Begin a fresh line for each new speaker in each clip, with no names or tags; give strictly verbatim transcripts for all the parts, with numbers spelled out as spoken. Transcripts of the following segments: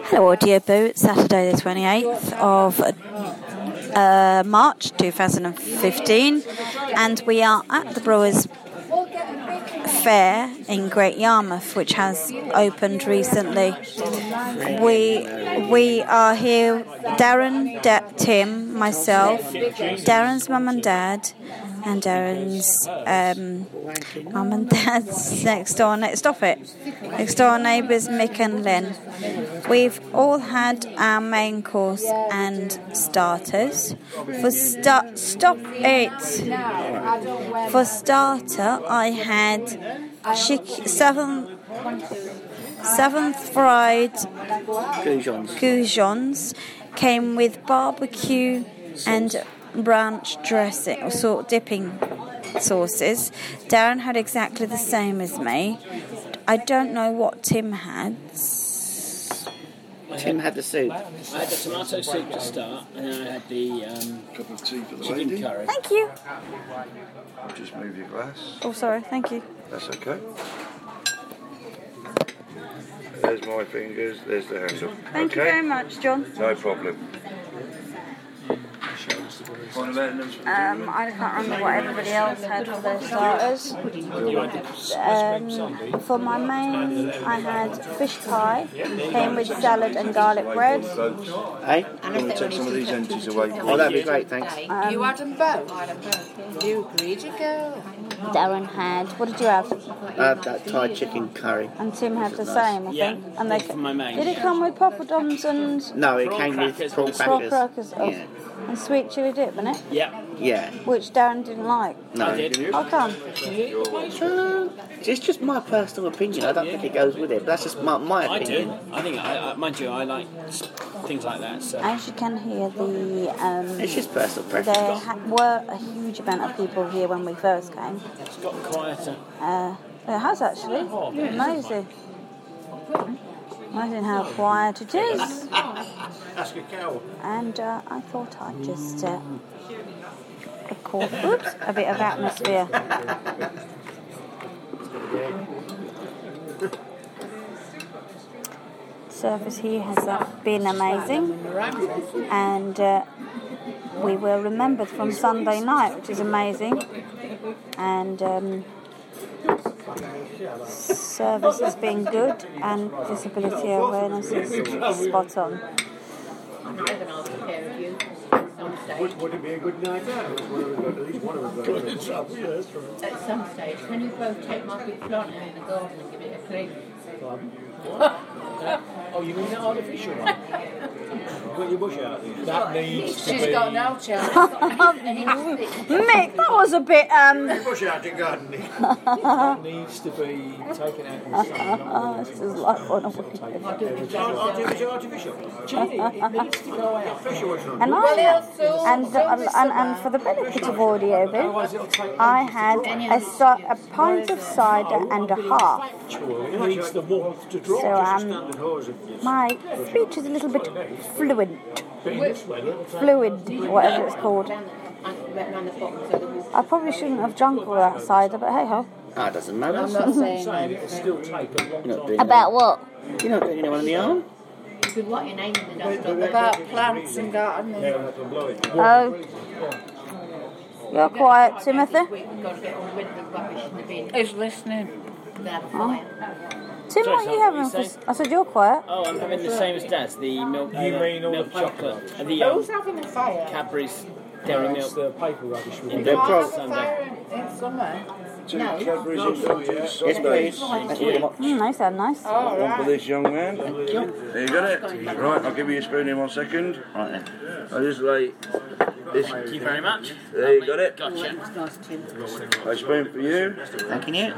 Hello Audio Boo, it's Saturday the twenty-eighth of uh, March two thousand fifteen, and we are at the Brewers Fair in Great Yarmouth, which has opened recently. We we are here, Darren, Da- Tim, myself, Darren's mum and dad, and Darren's um, mum and dad's next door. Ne- stop it! Next door neighbours Mick and Lynn. We've all had our main course and starters. For start, stop it. For starter, I had chick seven seventh fried
Goujons.
goujons. Came with barbecue and ranch dressing, or sort of dipping sauces. Darren had exactly the same as me. I don't know what Tim had.
Tim had the soup.
I had the tomato soup to start, and then I had the um,
Cup of tea for the
chicken
lady.
curry.
Thank you.
Just move your glass.
Oh, sorry. Thank you.
That's okay. There's my fingers. There's the handle.
Thank
okay?
you very much, John.
No problem.
Um, I can't remember what everybody else had for their starters. Um, for my main, I had fish pie, came with salad and garlic bread.
Hey?
I'm going to take some of these empties away.
Oh, that'd be great, thanks.
Um,
You had them both? You agreed to go.
Darren had, what did you have?
I had that Thai chicken curry.
And Tim had the same, I
Yeah,
think. And they
for my main.
did it come with poppadoms and
No, it
Prawn
came with
crackers
prawn
with
prawn
crackers.
crackers? Oh,
Yeah.
and sweet chili dip, wasn't it?
Yeah,
Yeah.
Which Darren didn't like.
No.
I did.
How come?
Uh, it's just my personal opinion. I don't think it goes with it. But that's just my, my
I
opinion.
do. I think, I, I, mind you, I like things like that. So
As you can hear, the um,
It's just personal
there
preference.
ha- were a huge amount of people here when we first came.
it's got quieter.
Uh, it has actually. Amazing. Imagine how quiet it is. And uh, I thought I'd just uh, record oops, a bit of atmosphere. Service here has uh, been amazing, and uh, we were remembered from Sunday night, which is amazing. And um, service has been good, and disability awareness is spot on.
Would, would it be a good night out? At least one of us got in trouble. Yeah, that's right.
At some stage, can you both take my big plant out in the garden and give it a clean?
Oh, you mean that artificial one? Put your bush out there. That needs to
She's
be...
got no chance.
Mick, that was a bit um.
Bush out your garden. That needs to be taken out in the sun.
Oh, this is like on a weekend.
Artificial, artificial. Jenny, it needs to go out. Artificial was not.
And I had, and, uh, and and for the benefit of audio, bit, I had a, ci- a pint of cider and a half.
It needs the warmth to drop.
So um,
Standard hose of
my speech is a little bit fluid, fluid, whatever it's called. I probably shouldn't have drunk all that cider, but hey ho.
Ah, it doesn't matter.
I'm not saying
saying it'll still take a long
You're not
time.
doing
About what?
You're not doing anyone in the arm?
you could what your name in the dust. About plants and gardening.
Oh, you're quiet, Timothy.
We've got to get on with the rubbish in the bin.
Who's listening?
Without a fire.
Tim, what are you having? For, I said you're quiet.
Oh, I'm having the same as Dad's. The milk.
You
uh,
mean all
milk
the
chocolate?
paper?
Uh, the um,
Who's having a fire?
Cadbury's dairy
It's
milk.
the paper rubbish.
In
They're
the
pro-
Sunday.
In summer.
Two
No.
Cadbury's and Fudges.
Yes, please. Thank you very much.
Mm, they sound nice.
One for this young man. There you got it. Right, I'll give you a spoon in one second.
Right then.
I'll just lay this.
Thank you very much.
There you got it.
Gotcha.
A spoon for you,
Thank you.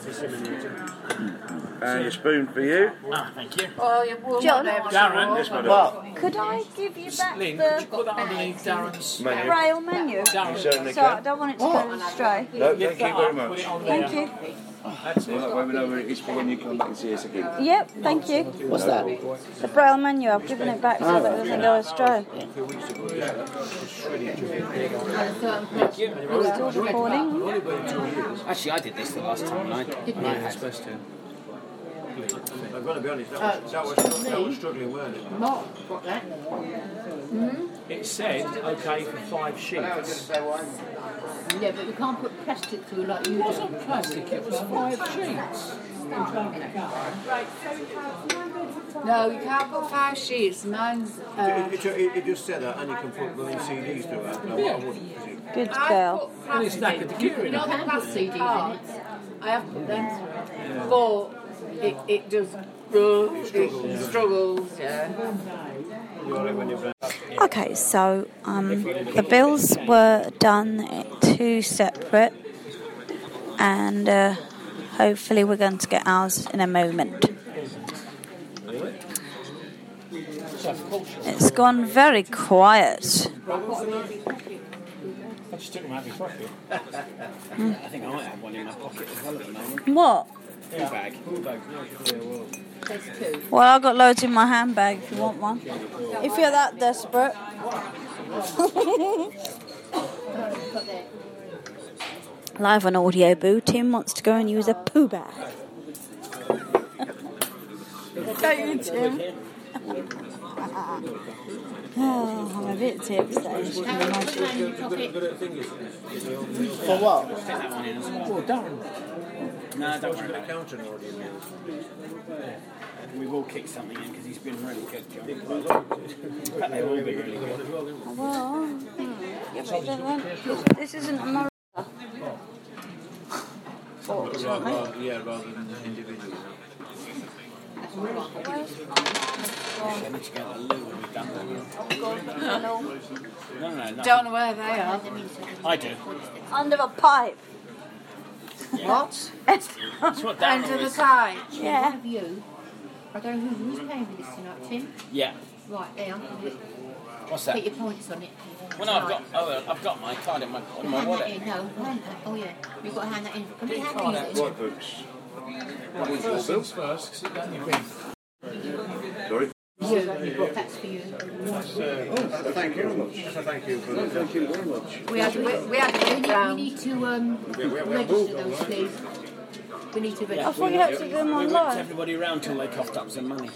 and a spoon for you.
Ah, thank you.
Oh, you will
John?
not be able to
Darren,
walk.
Yes, madam.
What?
Could I give you back
Lynn, could you
the
put that underneath Darren's?
Menu.
braille menu?
You certainly
So I
can.
don't want it to go astray.
No, thank you very much.
Thank you.
See, like, when we know where it is for when you come back and see us again.
Yep, thank you.
What's that?
The braille menu, I've given it back so that it doesn't go astray. Still recording.
Actually, I did this the last time, and I, I was supposed to.
I've got to be honest, that was, that was, that was struggling, weren't it?
Mark got that. Mm-hmm.
It said okay for five sheets.
Yeah, but you can't put plastic through like you
It
do.
wasn't plastic, it was five sheets.
No, you can't put five sheets. Mine's. Uh,
It, it, it, it just said that, and you can put bloody C Ds through it. No, I wouldn't.
Good
I
girl.
put
And it's
plastic
knackered the
in.
gear
You
in
know
it.
the plastic C Ds in it. I have put them, but it it just uh, it struggles. Yeah.
Okay, so um, the bills were done two separate, and uh, hopefully we're going to get ours in a moment. It's gone very quiet.
I just took them out of my pocket. I think I might have one in my pocket as well at the moment.
What?
Poo bag. Poo bag.
There's two.
Well, I've got loads in my handbag if you want one. If you're that desperate. Live on Audio Boo, Tim wants to go and use a poo bag. Don't you, Tim? Oh, I'm a bit tipsy. as you can imagine. For what?
Take that one in as well. Well, Darren. No, don't worry about it. We've all kicked something in because he's been really good, John. But they've all been really good.
Well, yeah, but then- this isn't America. Fortunately.
Yeah, rather than individual.
I need to go to the loo when we've done that. No, no, no.
Don't know where they are.
I do.
Under a pipe.
What?
That's what Darren
Under the
always...
side.
Yeah.
One of you. I don't know who, who's paying for this tonight, Tim.
Yeah.
Right, there.
What's
Put
that?
your points on it.
Well, no, I've got, oh, well, I've got my card in my, in my
Hand that
wallet.
in. No, hand that. Oh yeah, you've got to hand that in. Can we hand these in?
Right, folks.
First things first, sit down your bin.
Sorry?
You. That's for you.
Thank you very much. Thank you for Thank you very much.
We had we, we had We to need, we need to um, register those, please. We need to
I
register.
thought you had to do them
We whipped
online.
everybody around till they coughed up some money.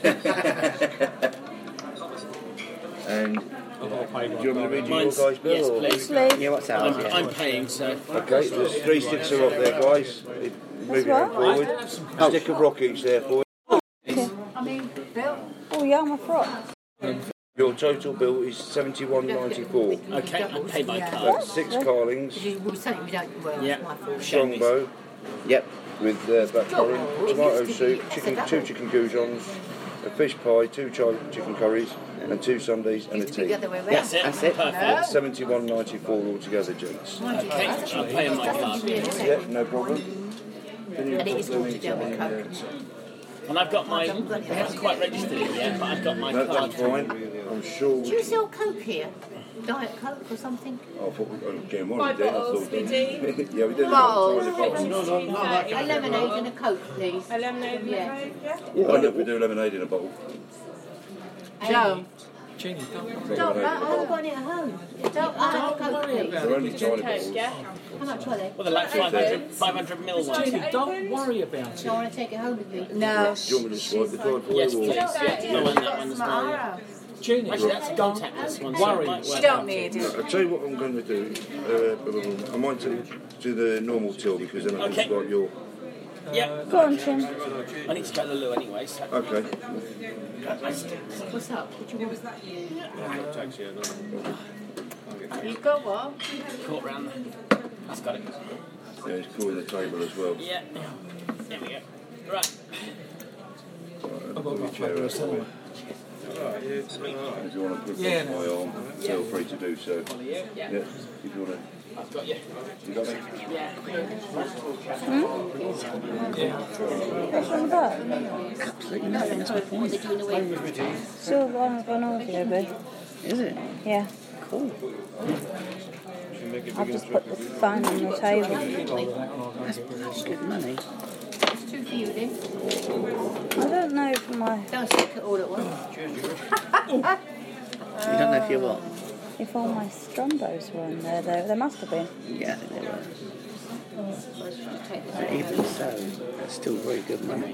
And do you want me to read you your
Mine's,
guys' bill?
yes,
or-
please.
Please.
Yeah, what's ours?
I'm,
Yeah.
I'm paying, so...
Okay, there's three sticks are up there, guys. Moving
what?
on forward. A stick of rock each there for you.
I mean, Bill.
Oh, yeah, my frock.
Your total bill is seventy-one ninety-four.
Okay, I'll pay by card.
That's six carlings,
We were saying we don't. Well,
Yeah.
it's my fault.
strongbow
Yep.
with uh, blackcurrant, tomato soup, chicken, two chicken goujons, a fish pie, two chai chicken curries, and two sundaes and a
The
tea.
other way around.
That's it.
That's it.
Perfect.
seventy-one ninety-four altogether, gents.
Okay, I'll pay on my card.
Yeah, no problem. Can you
And it
put
is
them
watered
in-
down with
in,
Coke.
And I've got my... I haven't quite registered it yet, but I've got my
No,
card.
that's fine. I'm sure
Do
we
you sell Coke here? Diet Coke or something?
I thought we were getting one of them. I thought. Yeah, we did.
Bottles.
Have bottles.
A lemonade and a Coke, please. A lemonade yeah.
Why don't we do lemonade in a bottle?
Joe.
Jeannie, don't
Don't, I haven't got it at home. Don't buy a Coke, please.
They're only tiny bottles.
How much are they?
Well, they're like five hundred, five hundred mil ones.
Jeannie, don't worry about
I
it.
want to take it home with me.
No.
Do you want me to swipe the card for
Yes,
you?
please.
Or?
Yeah, no one that one as well. yeah.
Jeannie,
Actually, that's a
don't
contactless one. so
worry.
it might work
You don't
out.
need it.
I'll tell you what I'm going to do. Uh, blah, blah, blah. I might do, do the normal till because then I can
Okay.
swipe your.
Yeah,
Go on, Tim.
I need to go to the loo anyway, so...
Okay.
What's up? What do you want? You've got what?
Caught round there. That's got it.
Yeah, it's cool in the table as well.
Yeah. There we go. Right.
Right, pull your chair out for you. If you want to put
Yeah,
it on my arm, feel free to do so.
Yeah.
Yeah, if you want to.
I've got you.
You got me?
Yeah.
What's wrong with that?
Absolutely nothing. That's my point.
Still on with an audio, babe.
Is it?
Yeah.
Cool.
I've just put the phone on the table.
That's, that's good money.
It's two for you then.
I don't know if my
Don't stick it all at once.
You don't know if you're what?
if all my Strombos were in there though. There must have been.
Yeah, I think they were. But even so, that's still very good money.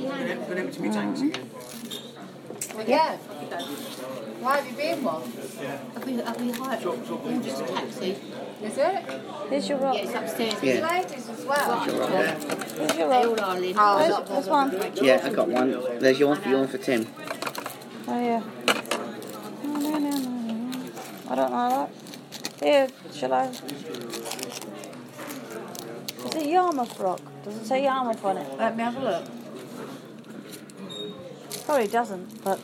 Yeah. Why have you been one? Have we, have we hired one? Just a taxi. Is it?
Here's your rock.
Yeah, it's upstairs.
Yeah.
Ladies as well.
Here's your
They
rock.
all are, Lynn.
There's, there's one.
Yeah, I got one. There's your one for you, one for Tim.
Oh, yeah. No, no, no, no. I don't know that. Here, shall I? Is it Yarmouth rock? Does it say Yarmouth on it?
Let me have a look.
Probably doesn't, but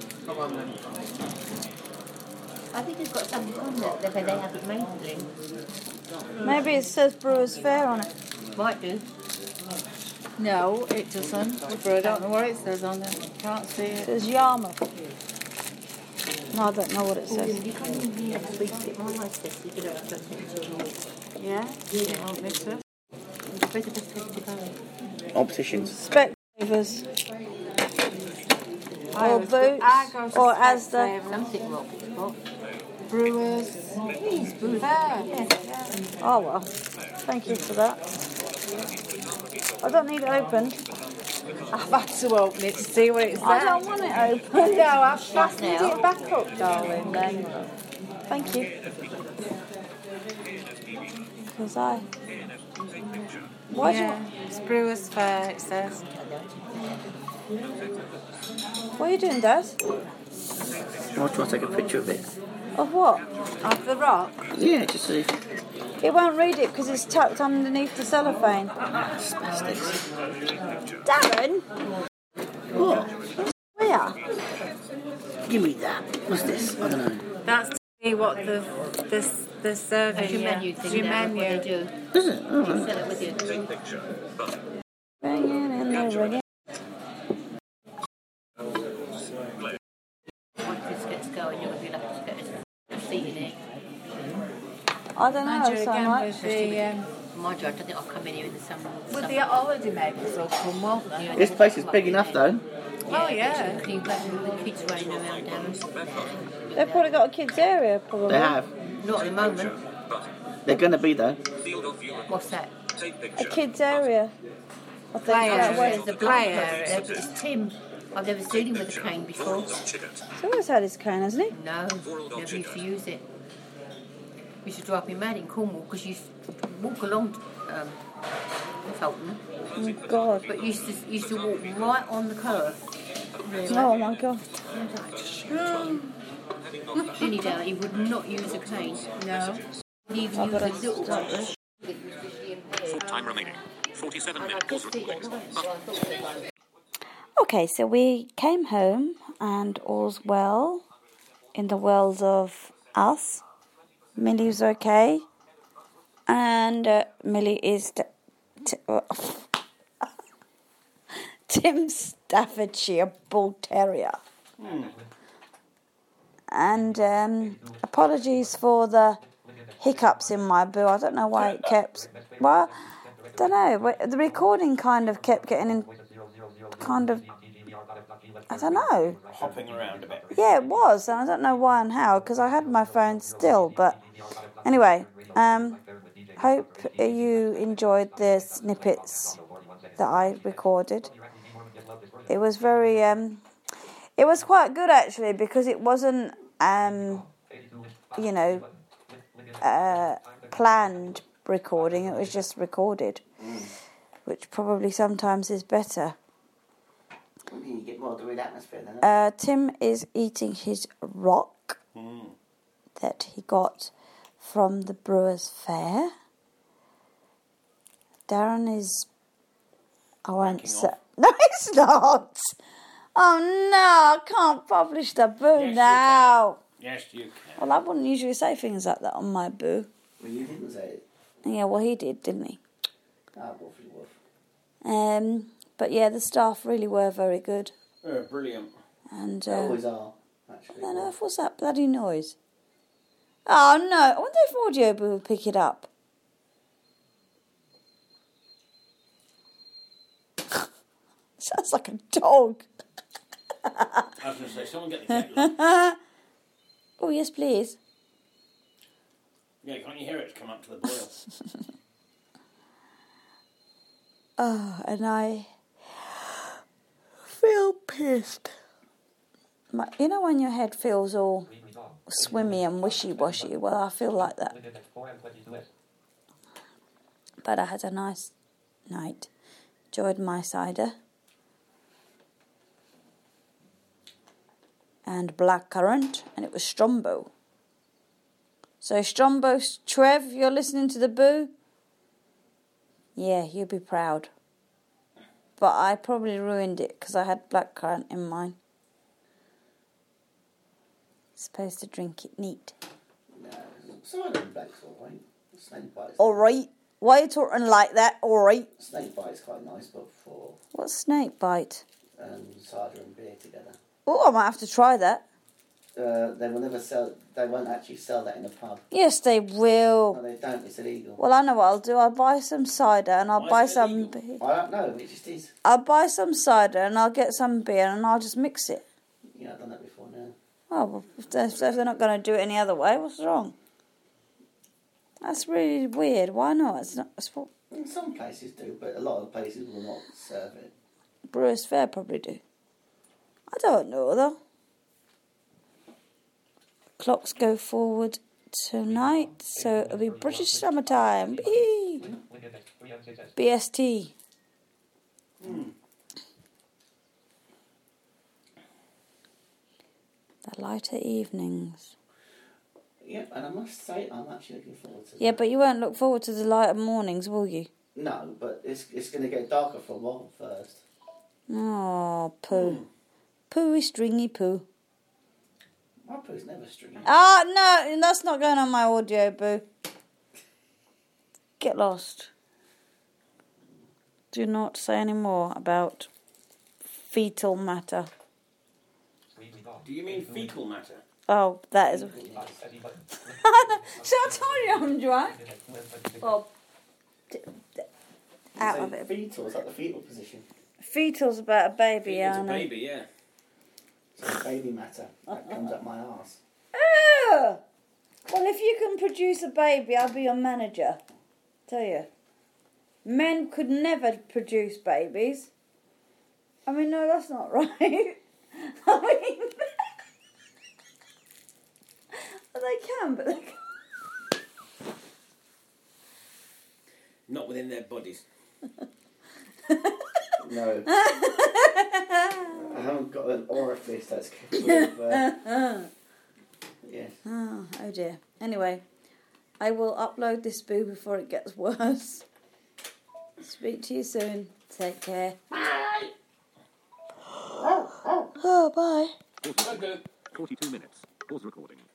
I think it's got something on there that they haven't made, Lynn.
maybe it says Brewers Fair on it.
Might do. No, it doesn't. I don't know what it says on there. Can't see
It
it.
says Yarmouth. No, I don't know what it says.
You come in here next week to get my license. You can have something.
Yeah?
Yeah, won't miss it. It's better to take it.
Opticians.
Specsavers. Or Boots. Or Asda.
Something rock it's got. Brewers. Please, Brewers. Yeah.
Oh, well. Thank you for that. I don't need it opened.
I've had to open it to see what it's
I
at.
don't want it open.
No, I've fastened it back up, darling, then.
Thank you. Because I... Why do you...
Yeah, it's Brewers Fair, it says.
What are you doing, Dad?
I want to take a picture of it.
Of what?
Of the rock?
Yeah, just see.
It won't read it because it's tucked underneath the cellophane.
Spastics.
Darren?
What?
Where?
Give me that. What's this? I don't know.
That's to see what the the the serving.
That's your menu thing.
It's your
there,
menu.
What they do.
Is it? Oh, right.
Sell it with you.
Ringing in the ringing.
Once this gets going, you'll be lucky to get a seat in it.
I don't know
Mind you,
so
again,
much.
with the, um,
Mind you, I don't think I'll come in here in the summer.
with the holiday makers will come, won't they?
Yeah,
This place is big enough, though.
Oh, yeah.
Clean back with the kids running around down.
They've probably got a kids area, probably.
They have.
Not at the moment.
They're going to be, though.
What's that?
A kids area. I think
Play
that's
area.
where
There's a play area.
It's Tim. I've never seen him with a cane before.
he's always had his cane, hasn't he?
No, never used to use it. Used to drive me mad in Cornwall because you used to walk along um, Felton,
Oh, God.
but you used to, used to walk right on the curve.
Oh, my God.
Dinny down, he would not use a cane. No. He'd even
I've
use
got
a
to
little
stop
one.
this.
Time remaining. forty-seven
And I
minutes
just think,
requested.
nice, so I thought they were.
Okay, so we came home and all's well in the world of us. Millie was okay. And uh, Millie is... T- t- Tim Staffordshire Bull Terrier. And um, apologies for the hiccups in my boo. I don't know why it kept... Well, I don't know. but The recording kind of kept getting in... Kind of... I don't know.
Hopping around a bit.
Yeah, it was. And I don't know why and how, because I had my phone still. But anyway, um, hope you enjoyed the snippets that I recorded. It was very... Um, it was quite good, actually, because it wasn't... Um, you know, uh, planned recording. It was just recorded, which probably sometimes is better.
You get more of the real atmosphere then.
Uh, Tim is eating his rock that he got from the Brewers Fair. Darren is... I won't say... No, it's not! Oh no, I can't publish the boo
Yes, you
now.
Yes, you can.
Well, I wouldn't usually say things like that on my boo.
Well, you didn't say it.
Yeah, well, he did, didn't he?
Ah, woofy woof.
Um, but yeah, the staff really were very good.
Oh, brilliant.
And
They
uh,
always are, actually.
what on earth was that bloody noise? Oh no, I wonder if Audio Boo will pick it up. Sounds like a dog.
I was going to say, someone get the kettle.
Oh, yes, please.
Yeah, can't you hear it come up to the boil?
Oh, and I feel pissed. My, you know when your head feels all swimmy and wishy-washy? Well, I feel like that. But I had a nice night. Enjoyed my cider. And blackcurrant. And it was Strombo. So Strombo, Trev, you're listening to the boo? Yeah, you'll be proud. But I probably ruined it because I had blackcurrant in mine. Supposed to drink it neat.
No, cider and black's alright. Snake bite's
Alright. Why are you talking like that? Alright.
Snake bite's quite nice, but for
What's snake bite?
um, cider and beer together.
Oh, I might have to try that.
Uh, they will never sell. They won't actually sell that in a pub.
Yes, they will.
No, they don't. It's illegal.
Well, I know what I'll do. I'll buy some cider and I'll
Why
buy
is it
some
illegal?
beer.
I don't know. It just is.
I'll buy some cider and I'll get some beer and I'll just mix it.
Yeah, I've done that before now.
Oh, well, if they're, if they're not going to do it any other way, what's wrong? That's really weird. Why not? It's not. It's what
And some places do, but a lot of places will not serve it.
Brewers Fair probably do. I don't know though. Clocks go forward tonight, so it'll be British summertime. Bee. B S T.
Mm.
The lighter evenings.
Yeah, and I must say, I'm actually looking forward to
Yeah,
that.
but you won't look forward to the lighter mornings, will you?
No, but it's it's going to get darker for a while first.
Oh, poo. Poo is stringy poo.
My poo's never stringy.
Ah, no, that's not going on my audio, boo. Get lost. Do not say any more about fetal matter.
Do you mean fecal matter?
Oh, that is... So I told you I'm dry. Well, d- d- out
So
of it.
Fetal, is that the fetal position?
Fetal's about a baby,
It's a
Anna.
baby, yeah.
So baby matter. That comes up my arse.
Ugh. Well, if you can produce a baby, I'll be your manager. Tell you. Men could never produce babies. I mean, no, that's not right. I mean... well, they can, but they can't.
Not within their bodies.
No. I haven't got an orifice that's capable of... Uh, yes.
Oh, oh dear. Anyway, I will upload this boo before it gets worse. Speak to you soon. Take care. Bye. Oh, bye.
Okay.
forty-two minutes. Pause recording.